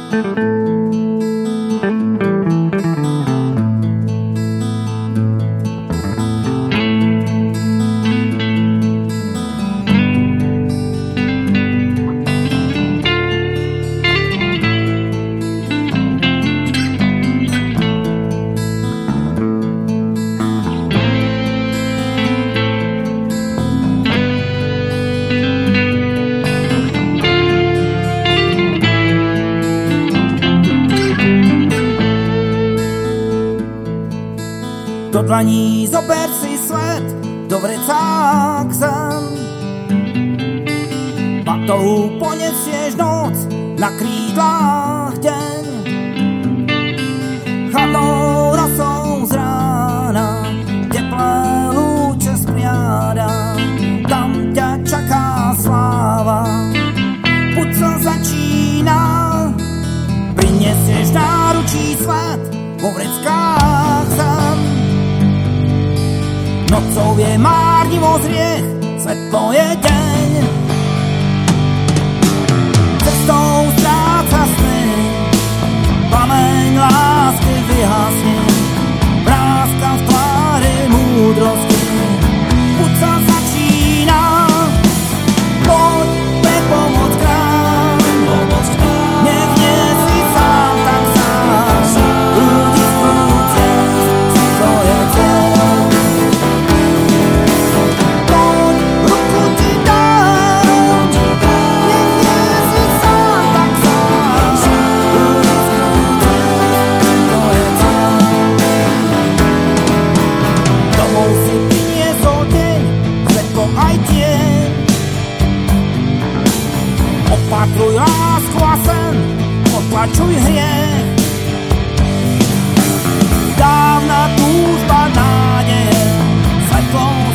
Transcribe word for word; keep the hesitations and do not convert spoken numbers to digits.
Do dlaní zober si svet, do vrecák zem. Patou ponesieš noc, na krídlách deň. Chladnou rosou z rána, teplé lúče spriada, tam ťa čaká sláva. Púť sa začína, prinesieš náručí svet, vo vreckách zem. Nocou je márnivosť hriech, svetlo je deň. Cestou stráca sny, plameň lásky vyhasne, vrázka v tvári múdrosti. Púť sa začína, poď pre pomoc krám, nech nie si sám, tak sám, ľudí skúce, to je cel. Opatruj lásku a sen, potlačuj hriech. Dávna túžba nádeje, svetlo